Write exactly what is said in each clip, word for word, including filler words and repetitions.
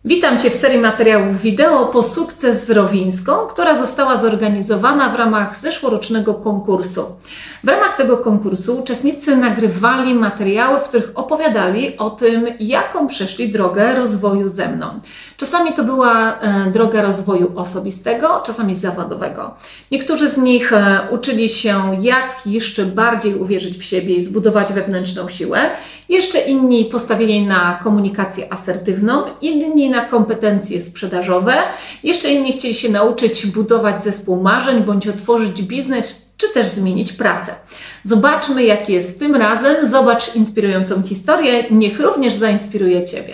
Witam Cię w serii materiałów wideo po Sukces z Rowińską, która została zorganizowana w ramach zeszłorocznego konkursu. W ramach tego konkursu uczestnicy nagrywali materiały, w których opowiadali o tym, jaką przeszli drogę rozwoju ze mną. Czasami to była droga rozwoju osobistego, czasami zawodowego. Niektórzy z nich uczyli się, jak jeszcze bardziej uwierzyć w siebie i zbudować wewnętrzną siłę. Jeszcze inni postawili na komunikację asertywną, inni na kompetencje sprzedażowe, jeszcze inni chcieli się nauczyć budować zespół marzeń, bądź otworzyć biznes, czy też zmienić pracę. Zobaczmy, jak jest tym razem. Zobacz inspirującą historię, niech również zainspiruje Ciebie.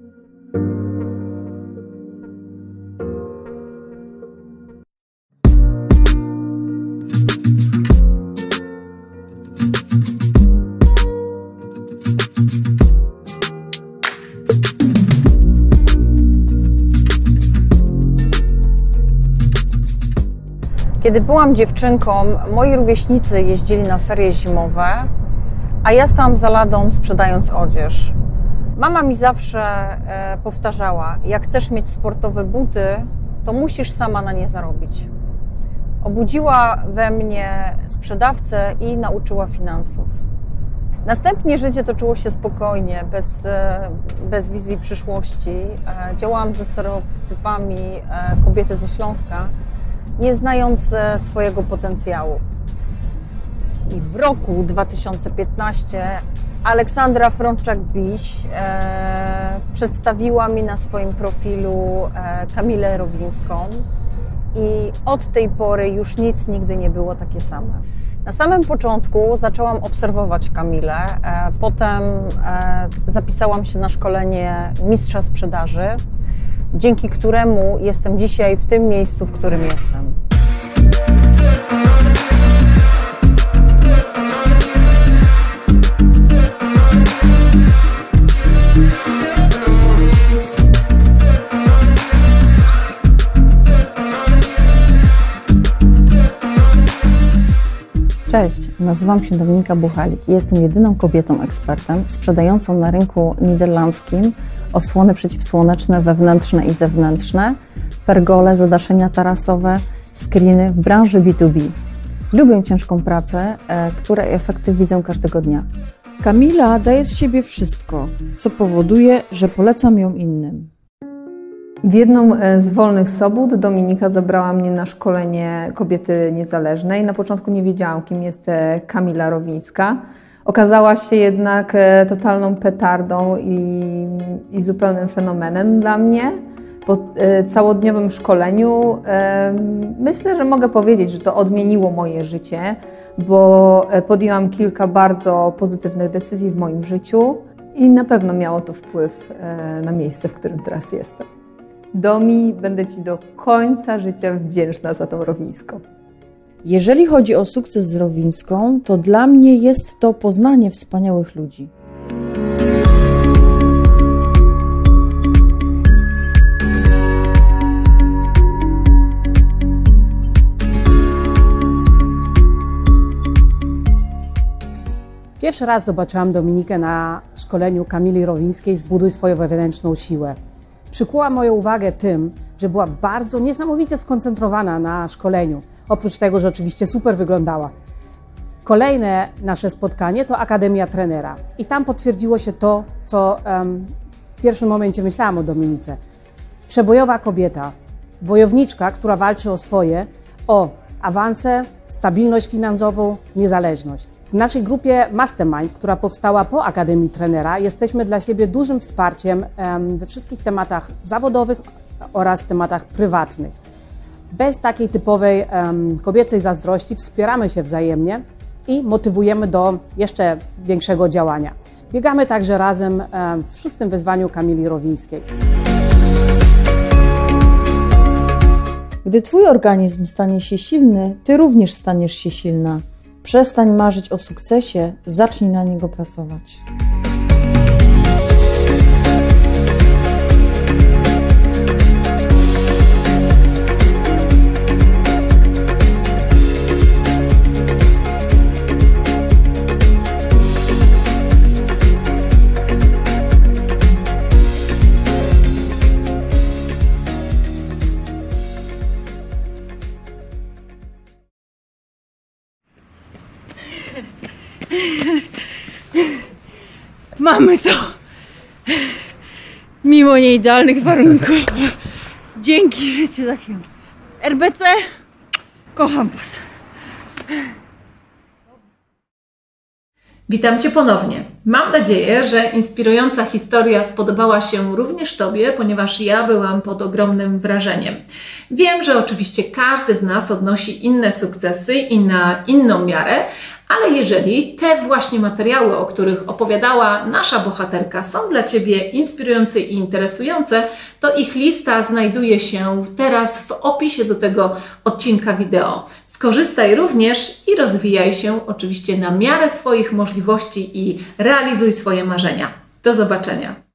Kiedy byłam dziewczynką, moi rówieśnicy jeździli na ferie zimowe, a ja stałam za ladą sprzedając odzież. Mama mi zawsze e, powtarzała, jak chcesz mieć sportowe buty, to musisz sama na nie zarobić. Obudziła we mnie sprzedawcę i nauczyła finansów. Następnie życie toczyło się spokojnie, bez, bez wizji przyszłości. E, działałam ze stereotypami e, kobiety ze Śląska, nie znając swojego potencjału. I w roku dwa tysiące piętnastym Aleksandra Frączak-Biś e, przedstawiła mi na swoim profilu e, Kamilę Rowińską i od tej pory już nic nigdy nie było takie same. Na samym początku zaczęłam obserwować Kamilę, e, potem e, zapisałam się na szkolenie mistrza sprzedaży, dzięki któremu jestem dzisiaj w tym miejscu, w którym jestem. Cześć, nazywam się Dominika Buchalik i jestem jedyną kobietą ekspertem sprzedającą na rynku niderlandzkim osłony przeciwsłoneczne wewnętrzne i zewnętrzne, pergole, zadaszenia tarasowe, screeny w branży B dwa B. Lubię ciężką pracę, której efekty widzę każdego dnia. Kamila daje z siebie wszystko, co powoduje, że polecam ją innym. W jedną z wolnych sobót Dominika zabrała mnie na szkolenie kobiety niezależnej. Na początku nie wiedziałam, kim jest Kamila Rowińska. Okazała się jednak totalną petardą i, i zupełnym fenomenem dla mnie. Po całodniowym szkoleniu myślę, że mogę powiedzieć, że to odmieniło moje życie, bo podjęłam kilka bardzo pozytywnych decyzji w moim życiu i na pewno miało to wpływ na miejsce, w którym teraz jestem. Domi, będę Ci do końca życia wdzięczna za tą Rowińską. Jeżeli chodzi o sukces z Rowińską, to dla mnie jest to poznanie wspaniałych ludzi. Pierwszy raz zobaczyłam Dominikę na szkoleniu Kamili Rowińskiej Zbuduj swoją wewnętrzną siłę. Przykuła moją uwagę tym, że była bardzo niesamowicie skoncentrowana na szkoleniu. Oprócz tego, że oczywiście super wyglądała. Kolejne nasze spotkanie to Akademia Trenera. I tam potwierdziło się to, co um, w pierwszym momencie myślałam o Dominice. Przebojowa kobieta, wojowniczka, która walczy o swoje, o awanse, stabilność finansową, niezależność. W naszej grupie Mastermind, która powstała po Akademii Trenera, jesteśmy dla siebie dużym wsparciem we wszystkich tematach zawodowych oraz tematach prywatnych. Bez takiej typowej um, kobiecej zazdrości wspieramy się wzajemnie i motywujemy do jeszcze większego działania. Biegamy także razem um, w szóstym wyzwaniu Kamili Rowińskiej. Gdy Twój organizm stanie się silny, Ty również staniesz się silna. Przestań marzyć o sukcesie, zacznij na niego pracować. Mamy to! Mimo nieidealnych warunków. Dzięki, że cię trafiłam. R B C, kocham was. Witam Cię ponownie. Mam nadzieję, że inspirująca historia spodobała się również Tobie, ponieważ ja byłam pod ogromnym wrażeniem. Wiem, że oczywiście każdy z nas odnosi inne sukcesy i na inną miarę, ale jeżeli te właśnie materiały, o których opowiadała nasza bohaterka, są dla Ciebie inspirujące i interesujące, to ich lista znajduje się teraz w opisie do tego odcinka wideo. Skorzystaj również i rozwijaj się oczywiście na miarę swoich możliwości i realizuj swoje marzenia. Do zobaczenia!